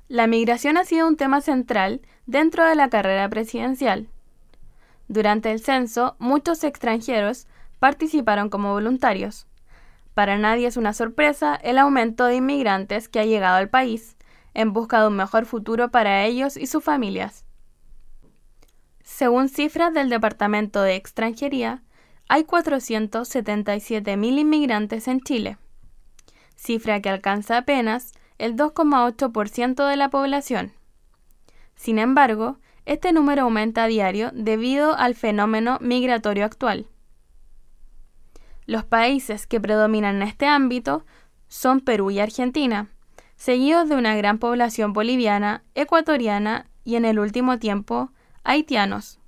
La migración ha sido un tema central dentro de la carrera presidencial. Durante el censo, muchos extranjeros participaron como voluntarios. Para nadie es una sorpresa el aumento de inmigrantes que ha llegado al país en busca de un mejor futuro para ellos y sus familias. Según cifras del Departamento de Extranjería, hay 477.000 inmigrantes en Chile, cifra que alcanza apenas el 2,8% de la población. Sin embargo, este número aumenta a diario debido al fenómeno migratorio actual. Los países que predominan en este ámbito son Perú y Argentina, seguidos de una gran población boliviana, ecuatoriana y en el último tiempo, haitianos.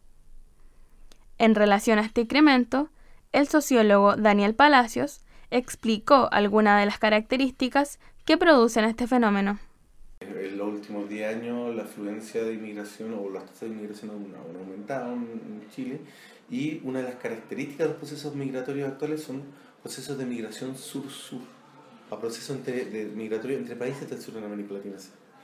En relación a este incremento, el sociólogo Daniel Palacios explicó algunas de las características que producen este fenómeno. En los últimos 10 años la afluencia de inmigración o las tasas de inmigración han aumentado en Chile y una de las características de los procesos migratorios actuales son procesos de migración sur-sur, a procesos migratorios entre países del sur de América Latina.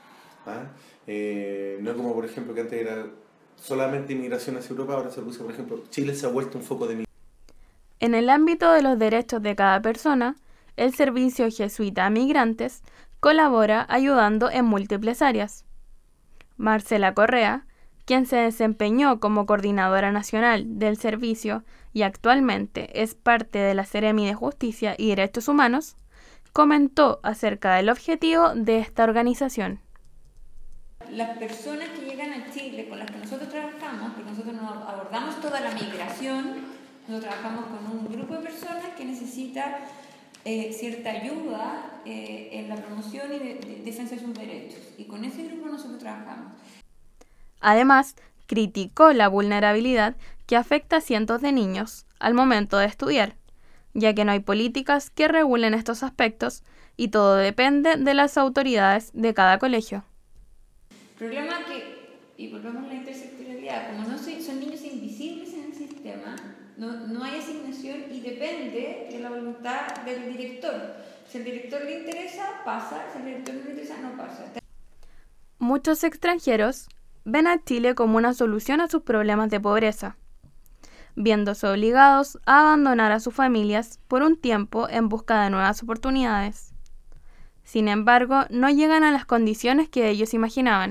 No como por ejemplo que antes era solamente inmigración hacia Europa, ahora se produce, por ejemplo, Chile se ha vuelto un foco de migración. En el ámbito de los derechos de cada persona, el Servicio Jesuita a Migrantes colabora ayudando en múltiples áreas. Marcela Correa, quien se desempeñó como coordinadora nacional del servicio y actualmente es parte de la Seremi de Justicia y Derechos Humanos, comentó acerca del objetivo de esta organización. Las personas que llegan a Chile con las que nosotros trabajamos, porque nosotros no abordamos toda la migración, nosotros trabajamos con un grupo de personas que necesita cierta ayuda en la promoción y defensa de sus derechos. Y con ese grupo nosotros trabajamos. Además, criticó la vulnerabilidad que afecta a cientos de niños al momento de estudiar, ya que no hay políticas que regulen estos aspectos y todo depende de las autoridades de cada colegio. El problema y volvemos a la intersectorialidad, como son niños invisibles en el sistema, no hay asignación y depende de la voluntad del director. Si al director le interesa, pasa; si al director no le interesa, no pasa. Muchos extranjeros ven a Chile como una solución a sus problemas de pobreza, viéndose obligados a abandonar a sus familias por un tiempo en busca de nuevas oportunidades. Sin embargo, no llegan a las condiciones que ellos imaginaban.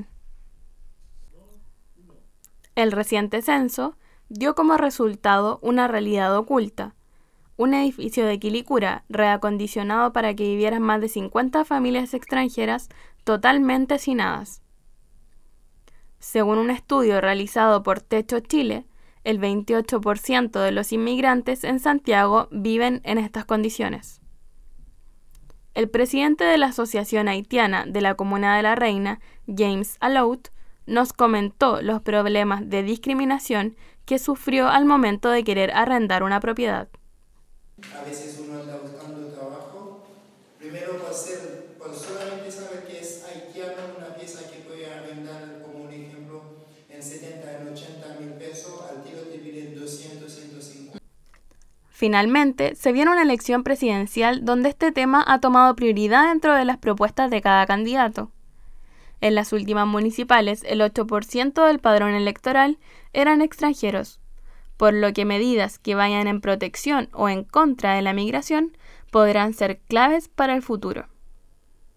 El reciente censo dio como resultado una realidad oculta: un edificio de Quilicura reacondicionado para que vivieran más de 50 familias extranjeras totalmente hacinadas. Según un estudio realizado por Techo Chile, el 28% de los inmigrantes en Santiago viven en estas condiciones. El presidente de la Asociación Haitiana de la Comuna de la Reina, James Allout, nos comentó los problemas de discriminación que sufrió al momento de querer arrendar una propiedad. A veces uno anda buscando trabajo, primero por solamente saber que es haitiano, una pieza que puede arrendar, como un ejemplo, en 70, en 80 mil pesos, al tiro te piden 200, 150. Finalmente, se viene una elección presidencial donde este tema ha tomado prioridad dentro de las propuestas de cada candidato. En las últimas municipales, el 8% del padrón electoral eran extranjeros, por lo que medidas que vayan en protección o en contra de la migración podrán ser claves para el futuro.